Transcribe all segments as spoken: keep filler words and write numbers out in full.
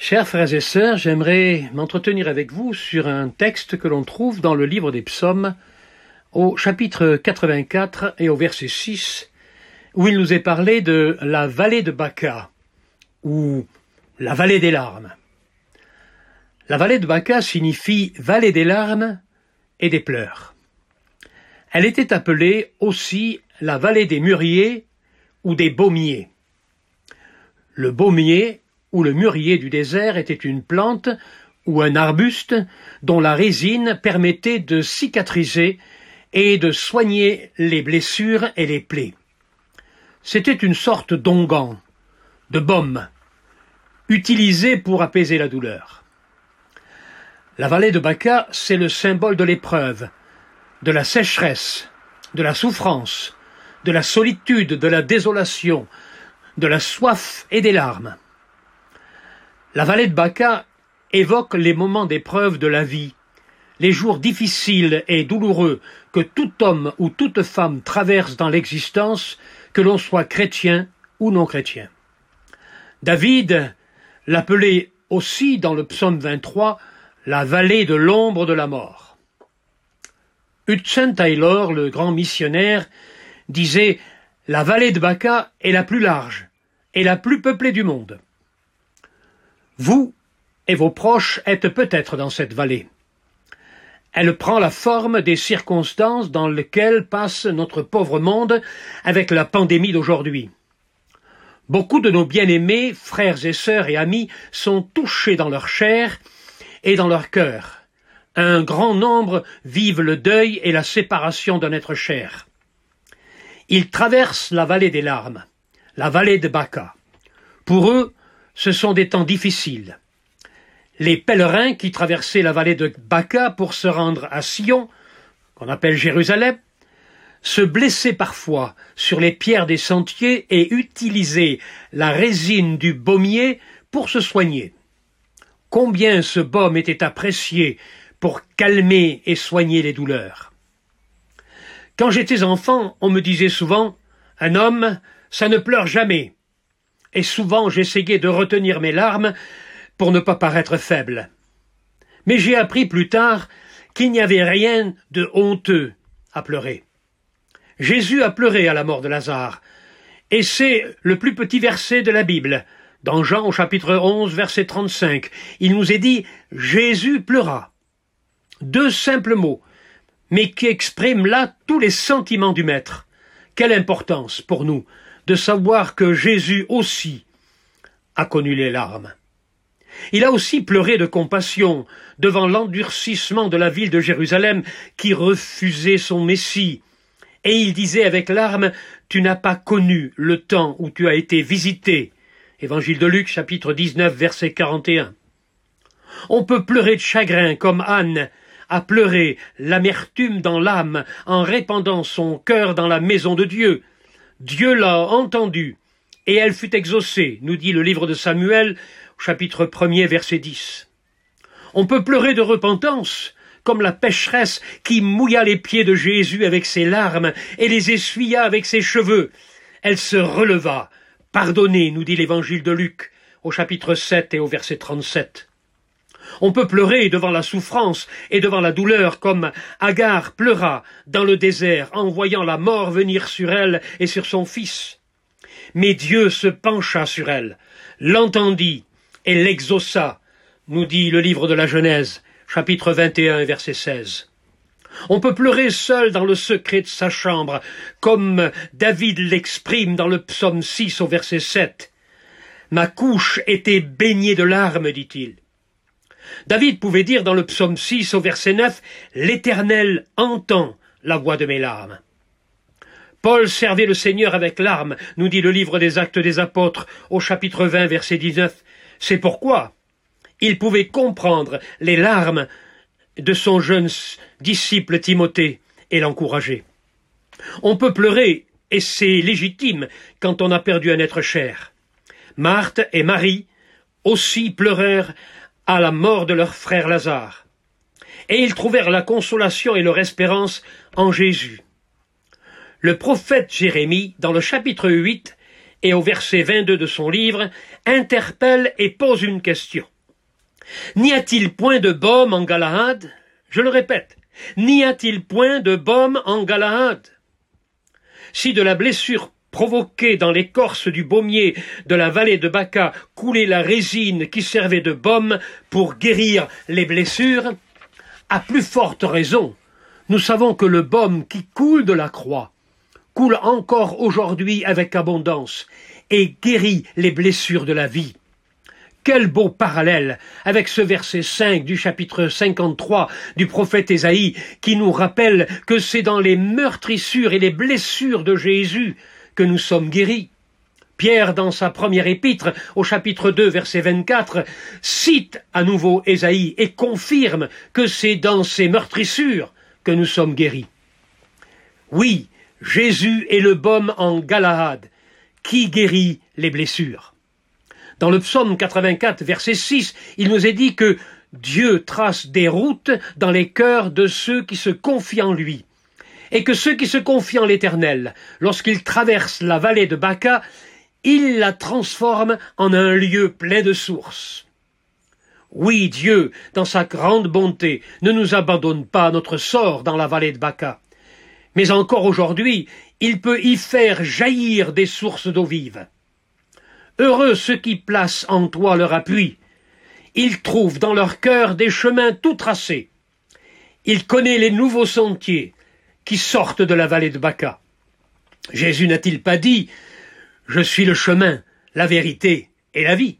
Chers frères et sœurs, j'aimerais m'entretenir avec vous sur un texte que l'on trouve dans le livre des Psaumes, au chapitre quatre-vingt-quatre et au verset six, où il nous est parlé de la vallée de Baca, ou la vallée des larmes. La vallée de Baca signifie vallée des larmes et des pleurs. Elle était appelée aussi la vallée des mûriers ou des baumiers. Le baumier ou le mûrier du désert était une plante ou un arbuste dont la résine permettait de cicatriser et de soigner les blessures et les plaies. C'était une sorte d'onguent, de baume, utilisé pour apaiser la douleur. La vallée de Baca, c'est le symbole de l'épreuve, de la sécheresse, de la souffrance, de la solitude, de la désolation, de la soif et des larmes. La vallée de Baca évoque les moments d'épreuve de la vie, les jours difficiles et douloureux que tout homme ou toute femme traverse dans l'existence, que l'on soit chrétien ou non chrétien. David l'appelait aussi dans le psaume vingt-trois la vallée de l'ombre de la mort. Hudson Taylor, le grand missionnaire, disait « La vallée de Baca est la plus large et la plus peuplée du monde ». Vous et vos proches êtes peut-être dans cette vallée. Elle prend la forme des circonstances dans lesquelles passe notre pauvre monde avec la pandémie d'aujourd'hui. Beaucoup de nos bien-aimés, frères et sœurs et amis, sont touchés dans leur chair et dans leur cœur. Un grand nombre vivent le deuil et la séparation d'un être cher. Ils traversent la vallée des larmes, la vallée de Baca. Pour eux, ce sont des temps difficiles. Les pèlerins qui traversaient la vallée de Baca pour se rendre à Sion, qu'on appelle Jérusalem, se blessaient parfois sur les pierres des sentiers et utilisaient la résine du baumier pour se soigner. Combien ce baume était apprécié pour calmer et soigner les douleurs. Quand j'étais enfant, on me disait souvent « Un homme, ça ne pleure jamais ». Et souvent j'essayais de retenir mes larmes pour ne pas paraître faible. Mais j'ai appris plus tard qu'il n'y avait rien de honteux à pleurer. Jésus a pleuré à la mort de Lazare, et c'est le plus petit verset de la Bible. Dans Jean au chapitre onze, verset trente-cinq, il nous est dit « Jésus pleura ». Deux simples mots, mais qui expriment là tous les sentiments du Maître. Quelle importance pour nous de savoir que Jésus aussi a connu les larmes. Il a aussi pleuré de compassion devant l'endurcissement de la ville de Jérusalem qui refusait son Messie. Et il disait avec larmes, « Tu n'as pas connu le temps où tu as été visité ». Évangile de Luc, chapitre dix-neuf, verset quarante et un. On peut pleurer de chagrin comme Anne a pleuré l'amertume dans l'âme en répandant son cœur dans la maison de Dieu. Dieu l'a entendue, et elle fut exaucée, nous dit le livre de Samuel, chapitre premier, verset dix. On peut pleurer de repentance, comme la pécheresse qui mouilla les pieds de Jésus avec ses larmes et les essuya avec ses cheveux. Elle se releva. Pardonnez, nous dit l'évangile de Luc, au chapitre sept et au verset trente-sept. On peut pleurer devant la souffrance et devant la douleur comme Agar pleura dans le désert en voyant la mort venir sur elle et sur son fils. Mais Dieu se pencha sur elle, l'entendit et l'exauça, nous dit le livre de la Genèse, chapitre vingt et un, verset seize. On peut pleurer seul dans le secret de sa chambre, comme David l'exprime dans le psaume six au verset sept. « Ma couche était baignée de larmes, dit-il. » David pouvait dire dans le psaume six au verset neuf « L'Éternel entend la voix de mes larmes ». Paul servait le Seigneur avec larmes, nous dit le livre des Actes des Apôtres au chapitre vingt verset dix-neuf. C'est pourquoi il pouvait comprendre les larmes de son jeune disciple Timothée et l'encourager. On peut pleurer, et c'est légitime quand on a perdu un être cher. Marthe et Marie aussi pleurèrent à la mort de leur frère Lazare. Et ils trouvèrent la consolation et leur espérance en Jésus. Le prophète Jérémie, dans le chapitre huit et au verset vingt-deux de son livre, interpelle et pose une question. N'y a-t-il point de baume en Galaad? Je le répète, n'y a-t-il point de baume en Galaad? Si de la blessure provoquée dans l'écorce du baumier de la vallée de Baca coulait la résine qui servait de baume pour guérir les blessures, à plus forte raison, nous savons que le baume qui coule de la croix coule encore aujourd'hui avec abondance et guérit les blessures de la vie. Quel beau parallèle avec ce verset cinq du chapitre cinquante-trois du prophète Ésaïe qui nous rappelle que c'est dans les meurtrissures et les blessures de Jésus que nous sommes guéris. Pierre, dans sa première épître, au chapitre deux, verset vingt-quatre, cite à nouveau Ésaïe et confirme que c'est dans ces meurtrissures que nous sommes guéris. Oui, Jésus est le baume en Galaad qui guérit les blessures. Dans le psaume quatre-vingt-quatre, verset six, il nous est dit que Dieu trace des routes dans les cœurs de ceux qui se confient en lui, et que ceux qui se confient en l'Éternel, lorsqu'ils traversent la vallée de Baca, il la transforme en un lieu plein de sources. Oui, Dieu, dans sa grande bonté, ne nous abandonne pas à notre sort dans la vallée de Baca, mais encore aujourd'hui, il peut y faire jaillir des sources d'eau vive. Heureux ceux qui placent en toi leur appui. Ils trouvent dans leur cœur des chemins tout tracés. Il connaît les nouveaux sentiers qui sortent de la vallée de Baca. Jésus n'a-t-il pas dit « Je suis le chemin, la vérité et la vie ».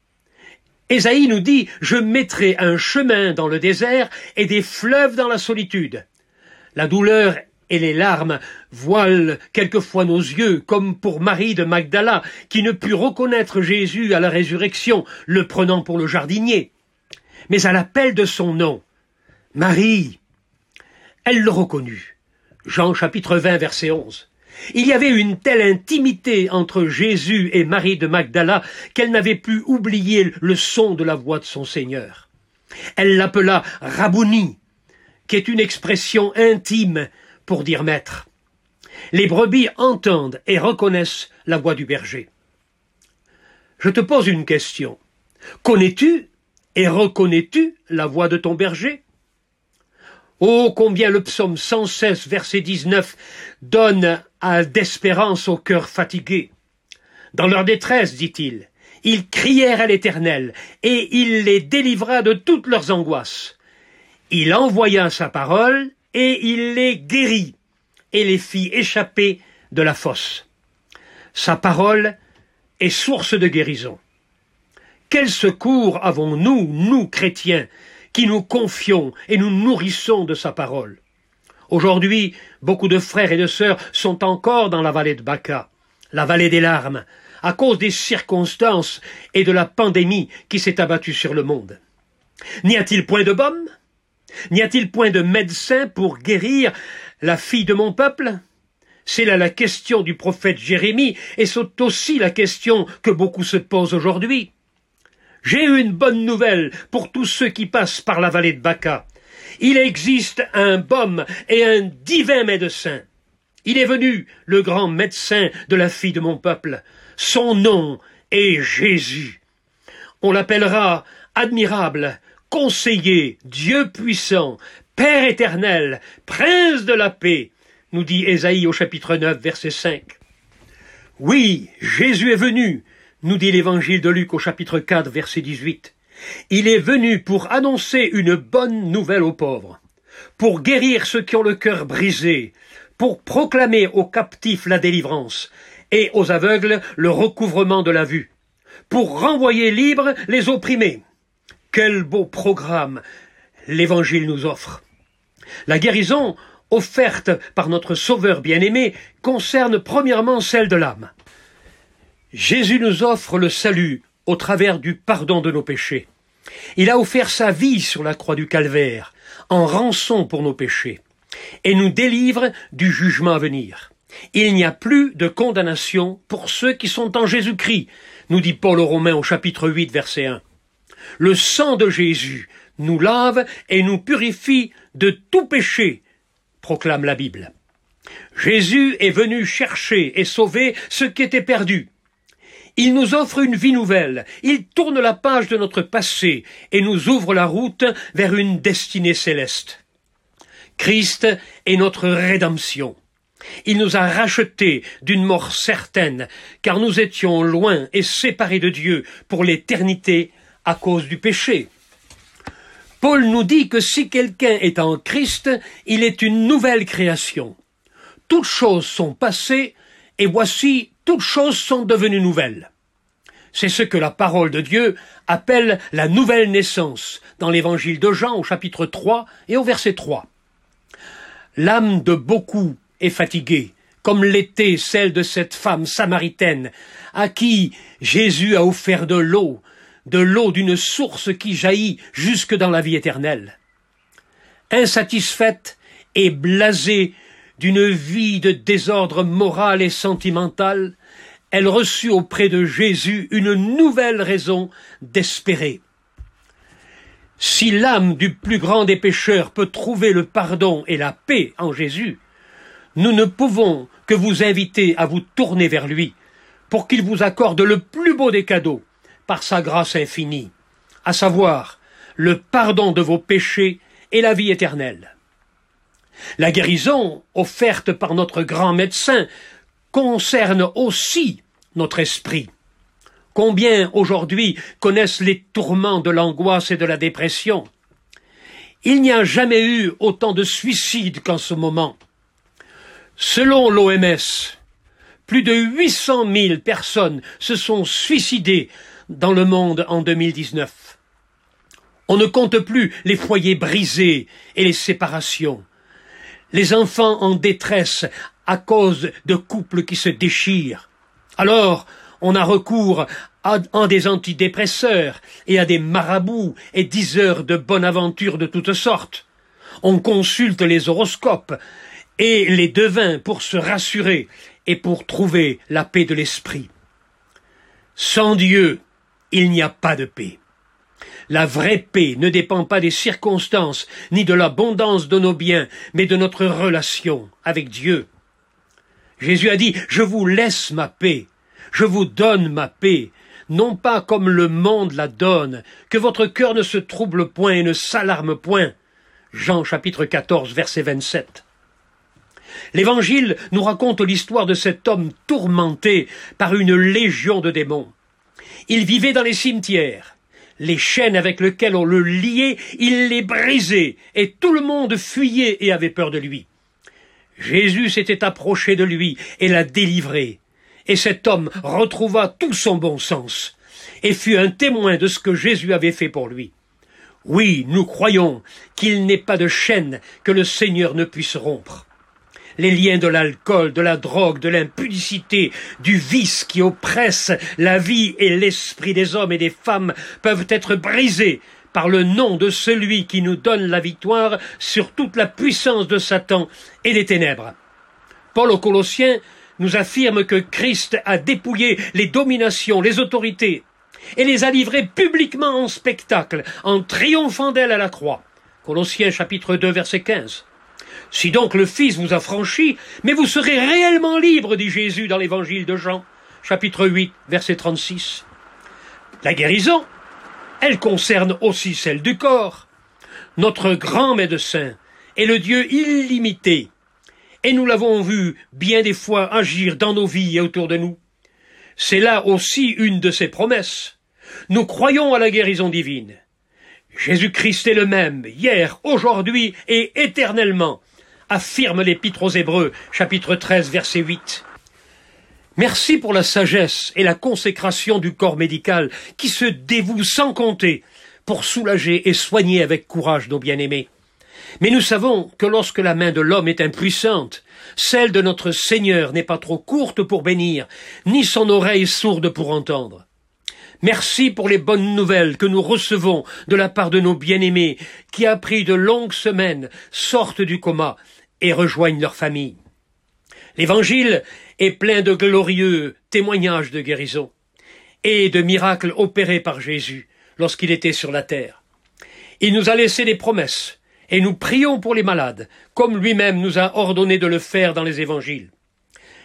Ésaïe nous dit « Je mettrai un chemin dans le désert et des fleuves dans la solitude ». La douleur et les larmes voilent quelquefois nos yeux, comme pour Marie de Magdala, qui ne put reconnaître Jésus à la résurrection, le prenant pour le jardinier. Mais à l'appel de son nom, Marie, elle le reconnut. Jean chapitre vingt, verset onze. Il y avait une telle intimité entre Jésus et Marie de Magdala qu'elle n'avait pu oublier le son de la voix de son Seigneur. Elle l'appela Rabouni, qui est une expression intime pour dire maître. Les brebis entendent et reconnaissent la voix du berger. Je te pose une question. Connais-tu et reconnais-tu la voix de ton berger? Oh, combien le psaume cent seize, verset dix-neuf, donne à d'espérance au cœur fatigué. Dans leur détresse, dit-il, ils crièrent à l'Éternel, et il les délivra de toutes leurs angoisses. Il envoya sa parole, et il les guérit, et les fit échapper de la fosse. Sa parole est source de guérison. Quel secours avons-nous, nous chrétiens, qui nous confions et nous nourrissons de sa parole? Aujourd'hui, beaucoup de frères et de sœurs sont encore dans la vallée de Baca, la vallée des larmes, à cause des circonstances et de la pandémie qui s'est abattue sur le monde. N'y a-t-il point de baume? N'y a-t-il point de médecin pour guérir la fille de mon peuple? C'est là la question du prophète Jérémie, et c'est aussi la question que beaucoup se posent aujourd'hui. J'ai une bonne nouvelle pour tous ceux qui passent par la vallée de Baca. Il existe un baume et un divin médecin. Il est venu, le grand médecin de la fille de mon peuple. Son nom est Jésus. On l'appellera admirable, conseiller, Dieu puissant, Père éternel, prince de la paix, nous dit Ésaïe au chapitre neuf, verset cinq. Oui, Jésus est venu, nous dit l'évangile de Luc au chapitre quatre, verset dix-huit. Il est venu pour annoncer une bonne nouvelle aux pauvres, pour guérir ceux qui ont le cœur brisé, pour proclamer aux captifs la délivrance et aux aveugles le recouvrement de la vue, pour renvoyer libres les opprimés. Quel beau programme l'Évangile nous offre. La guérison offerte par notre Sauveur bien-aimé concerne premièrement celle de l'âme. Jésus nous offre le salut au travers du pardon de nos péchés. Il a offert sa vie sur la croix du Calvaire, en rançon pour nos péchés, et nous délivre du jugement à venir. Il n'y a plus de condamnation pour ceux qui sont en Jésus-Christ, nous dit Paul aux Romains au chapitre huit, verset un. Le sang de Jésus nous lave et nous purifie de tout péché, proclame la Bible. Jésus est venu chercher et sauver ce qui était perdu. Il nous offre une vie nouvelle, il tourne la page de notre passé et nous ouvre la route vers une destinée céleste. Christ est notre rédemption. Il nous a rachetés d'une mort certaine, car nous étions loin et séparés de Dieu pour l'éternité à cause du péché. Paul nous dit que si quelqu'un est en Christ, il est une nouvelle création. Toutes choses sont passées, et voici, toutes choses sont devenues nouvelles. C'est ce que la parole de Dieu appelle la nouvelle naissance, dans l'évangile de Jean au chapitre trois et au verset trois. L'âme de beaucoup est fatiguée, comme l'était celle de cette femme samaritaine, à qui Jésus a offert de l'eau, de l'eau d'une source qui jaillit jusque dans la vie éternelle. Insatisfaite et blasée d'une vie de désordre moral et sentimental, elle reçut auprès de Jésus une nouvelle raison d'espérer. Si l'âme du plus grand des pécheurs peut trouver le pardon et la paix en Jésus, nous ne pouvons que vous inviter à vous tourner vers lui pour qu'il vous accorde le plus beau des cadeaux par sa grâce infinie, à savoir le pardon de vos péchés et la vie éternelle. La guérison offerte par notre grand médecin concerne aussi notre esprit. Combien aujourd'hui connaissent les tourments de l'angoisse et de la dépression? Il n'y a jamais eu autant de suicides qu'en ce moment. Selon l'O M S, plus de huit cent mille personnes se sont suicidées dans le monde en deux mille dix-neuf. On ne compte plus les foyers brisés et les séparations, les enfants en détresse à cause de couples qui se déchirent. Alors, on a recours à, à des antidépresseurs et à des marabouts et diseurs de bonne aventure de toutes sortes. On consulte les horoscopes et les devins pour se rassurer et pour trouver la paix de l'esprit. Sans Dieu, il n'y a pas de paix. La vraie paix ne dépend pas des circonstances ni de l'abondance de nos biens, mais de notre relation avec Dieu. Jésus a dit « Je vous laisse ma paix, je vous donne ma paix, non pas comme le monde la donne, que votre cœur ne se trouble point et ne s'alarme point. » Jean chapitre quatorze, verset vingt-sept. L'Évangile nous raconte l'histoire de cet homme tourmenté par une légion de démons. Il vivait dans les cimetières. Les chaînes avec lesquelles on le liait, il les brisait, et tout le monde fuyait et avait peur de lui. Jésus s'était approché de lui et l'a délivré, et cet homme retrouva tout son bon sens, et fut un témoin de ce que Jésus avait fait pour lui. Oui, nous croyons qu'il n'est pas de chaîne que le Seigneur ne puisse rompre. Les liens de l'alcool, de la drogue, de l'impudicité, du vice qui oppresse la vie et l'esprit des hommes et des femmes peuvent être brisés par le nom de celui qui nous donne la victoire sur toute la puissance de Satan et des ténèbres. Paul aux Colossiens nous affirme que Christ a dépouillé les dominations, les autorités, et les a livrées publiquement en spectacle, en triomphant d'elles à la croix. Colossiens chapitre deux, verset quinze. Si donc le Fils vous a franchi, mais vous serez réellement libre, dit Jésus dans l'évangile de Jean, chapitre huit, verset trente-six. La guérison, elle concerne aussi celle du corps. Notre grand médecin est le Dieu illimité, et nous l'avons vu bien des fois agir dans nos vies et autour de nous. C'est là aussi une de ses promesses. Nous croyons à la guérison divine. Jésus-Christ est le même, hier, aujourd'hui et éternellement, affirme l'Épître aux Hébreux, chapitre treize, verset huit. Merci pour la sagesse et la consécration du corps médical qui se dévoue sans compter pour soulager et soigner avec courage nos bien-aimés. Mais nous savons que lorsque la main de l'homme est impuissante, celle de notre Seigneur n'est pas trop courte pour bénir, ni son oreille sourde pour entendre. Merci pour les bonnes nouvelles que nous recevons de la part de nos bien-aimés qui, après de longues semaines, sortent du coma et rejoignent leur famille. L'Évangile est plein de glorieux témoignages de guérison et de miracles opérés par Jésus lorsqu'il était sur la terre. Il nous a laissé des promesses et nous prions pour les malades, comme lui-même nous a ordonné de le faire dans les Évangiles.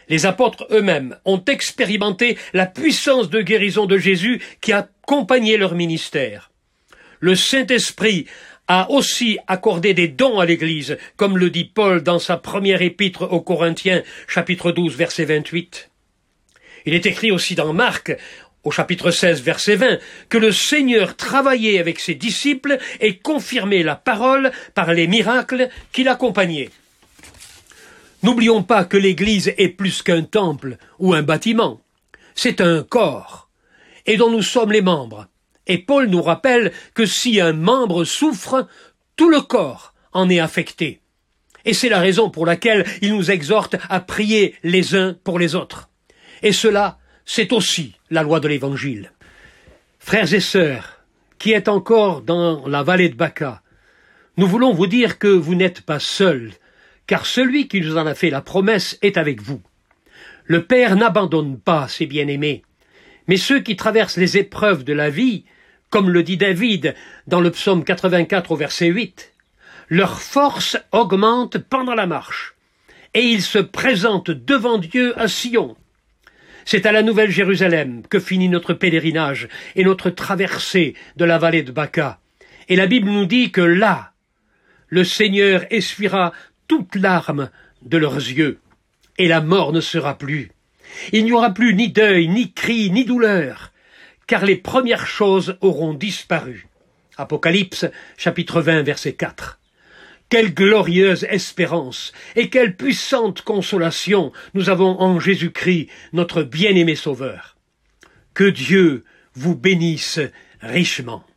Les apôtres eux-mêmes ont expérimenté la puissance de guérison de Jésus qui a accompagné leur ministère. Le Saint-Esprit a aussi accordé des dons à l'Église, comme le dit Paul dans sa première épître aux Corinthiens, chapitre douze, verset vingt-huit. Il est écrit aussi dans Marc, au chapitre seize, verset vingt, que le Seigneur travaillait avec ses disciples et confirmait la parole par les miracles qui l'accompagnaient. N'oublions pas que l'Église est plus qu'un temple ou un bâtiment. C'est un corps, et dont nous sommes les membres. Et Paul nous rappelle que si un membre souffre, tout le corps en est affecté. Et c'est la raison pour laquelle il nous exhorte à prier les uns pour les autres. Et cela, c'est aussi la loi de l'Évangile. Frères et sœurs, qui êtes encore dans la vallée de Baca, nous voulons vous dire que vous n'êtes pas seuls, car celui qui nous en a fait la promesse est avec vous. Le Père n'abandonne pas ses bien-aimés, mais ceux qui traversent les épreuves de la vie, comme le dit David dans le psaume quatre-vingt-quatre au verset huit, leur force augmente pendant la marche, et ils se présentent devant Dieu à Sion. C'est à la Nouvelle Jérusalem que finit notre pèlerinage et notre traversée de la vallée de Baca. Et la Bible nous dit que là, le Seigneur essuiera toute larme de leurs yeux, et la mort ne sera plus. Il n'y aura plus ni deuil, ni cri, ni douleur, car les premières choses auront disparu. Apocalypse, chapitre vingt, verset quatre. Quelle glorieuse espérance et quelle puissante consolation nous avons en Jésus-Christ, notre bien-aimé Sauveur. Que Dieu vous bénisse richement.